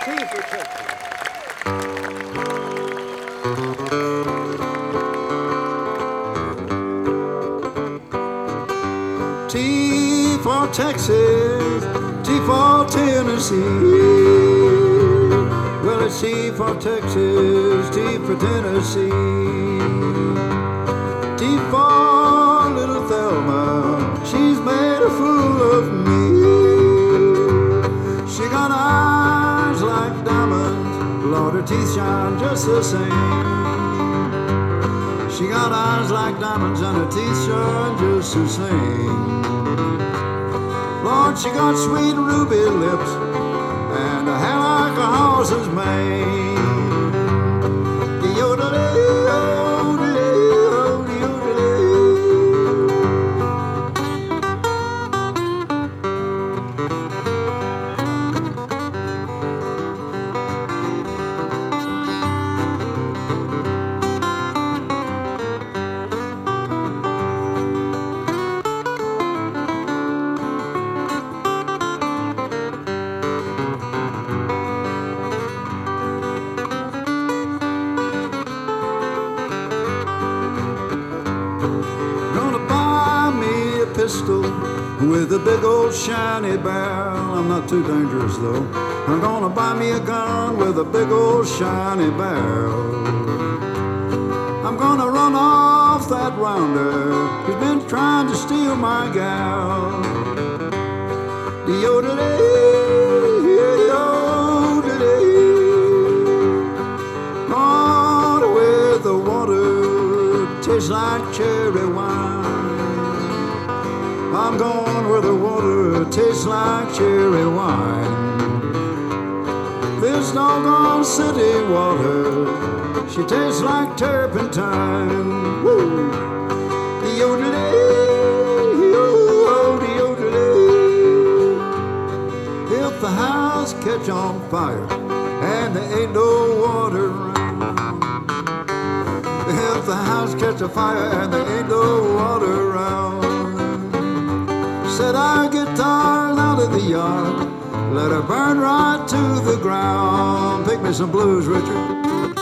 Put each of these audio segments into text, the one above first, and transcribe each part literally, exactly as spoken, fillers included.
T for Texas. T for Texas, T for Tennessee. Well, it's T for Texas, T for Tennessee. T for little Thelma, she's made a fool of me. She got eyes like diamonds, Lord, her teeth shine just the same. She got eyes like diamonds and her teeth shine just the same. Lord, she got sweet ruby lips and a hair like a horse's mane. Pistol with a big old shiny barrel. I'm not too dangerous though. I'm gonna buy me a gun with a big old shiny barrel. I'm gonna run off that rounder who's been trying to steal my gal. Water with the water tastes like cherry wine. I'm going where the water tastes like cherry wine. This doggone city water, she tastes like turpentine. Woo! If the house catch on fire and there ain't no water around, if the house catch a fire and there ain't no water around, set our guitar out of the yard, let her burn right to the ground. Pick me some blues, Richard.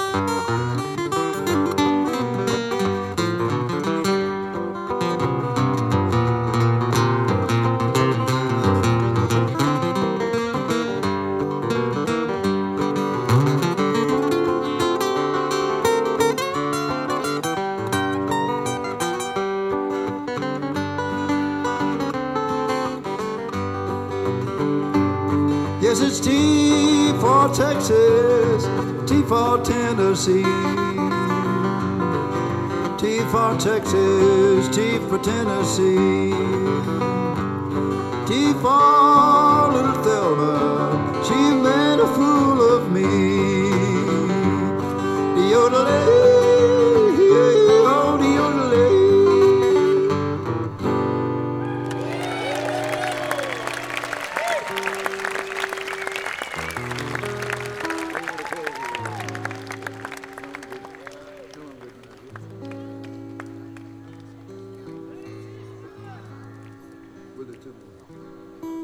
Yes, it's T for Texas, T for Tennessee. T for Texas, T for Tennessee. T for